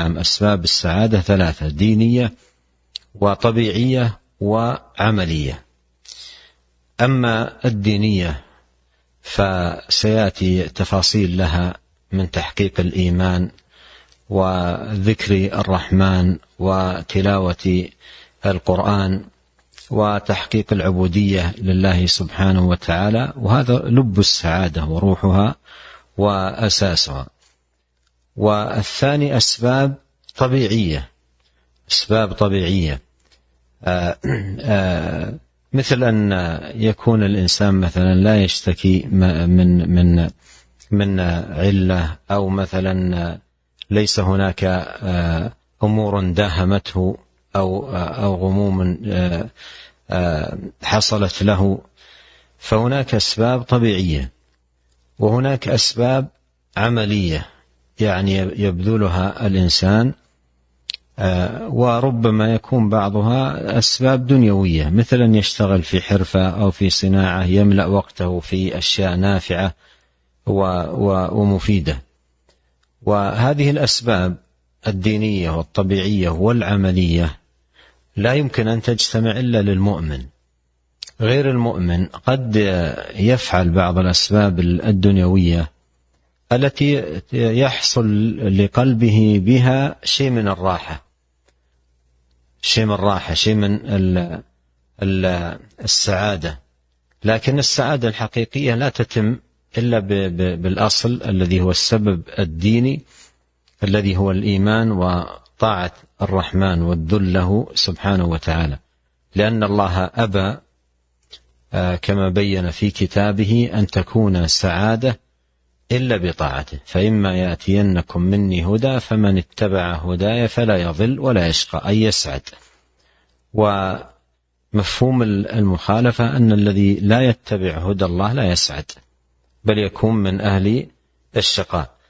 نعم، أسباب السعادة ثلاثة: دينية وطبيعية وعملية. أما الدينية فسيأتي تفاصيل لها من تحقيق الإيمان وذكر الرحمن وتلاوة القرآن وتحقيق العبودية لله سبحانه وتعالى، وهذا لب السعادة وروحها وأساسها. والثاني أسباب طبيعية، أسباب طبيعية مثل أن يكون الإنسان مثلا لا يشتكي من علة، أو مثلا ليس هناك أمور داهمته أو غموم حصلت له، فهناك أسباب طبيعية. وهناك أسباب عملية يعني يبذلها الإنسان، وربما يكون بعضها أسباب دنيوية، مثلا يشتغل في حرفة أو في صناعة يملأ وقته في أشياء نافعة ومفيدة. وهذه الأسباب الدينية والطبيعية والعملية لا يمكن أن تجتمع إلا للمؤمن. غير المؤمن قد يفعل بعض الأسباب الدنيوية التي يحصل لقلبه بها شيء من الراحة، شيء من السعادة، لكن السعادة الحقيقية لا تتم إلا بالأصل الذي هو السبب الديني، الذي هو الإيمان وطاعة الرحمن والذل له سبحانه وتعالى. لأن الله أبى كما بين في كتابه أن تكون سعادة إلا بطاعته، فإما يأتينكم مني هدى فمن اتبع هداي فلا يضل ولا يشقى، أي يسعد. ومفهوم المخالفة أن الذي لا يتبع هدى الله لا يسعد، بل يكون من أهل الشقاء.